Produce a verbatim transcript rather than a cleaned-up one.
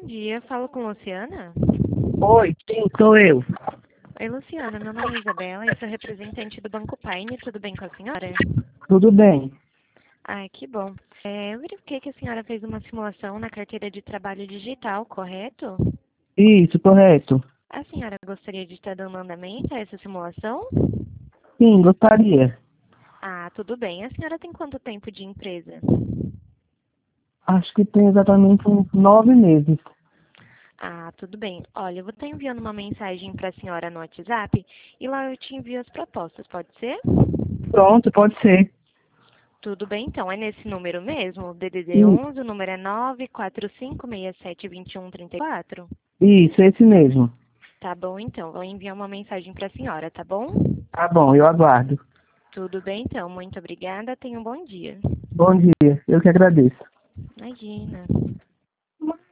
dia, falo com Luciana. Oi, sim, sou eu. Oi, Luciana, meu nome é Isabela e sou representante do Banco Paine. Tudo bem com a senhora? Tudo bem? Ai, que bom. É, eu verifiquei que a senhora fez uma simulação na carteira de trabalho digital, correto? Isso, correto. A senhora gostaria de estar dando andamento a essa simulação? Sim, gostaria. Ah, tudo bem. A senhora tem quanto tempo de empresa? Acho que tem exatamente uns nove meses. Ah, tudo bem. Olha, eu vou estar enviando uma mensagem para a senhora no WhatsApp e lá eu te envio as propostas, pode ser? Pronto, pode ser. Tudo bem, então. É nesse número mesmo? D D D Isso, onze, o número é nove quatro cinco seis sete dois um três quatro? isso, esse mesmo. Tá bom, então. Vou enviar uma mensagem para a senhora, tá bom? Tá bom, eu aguardo. Tudo bem, então. Muito obrigada. Tenha um bom dia. Bom dia, eu que agradeço. Imagina.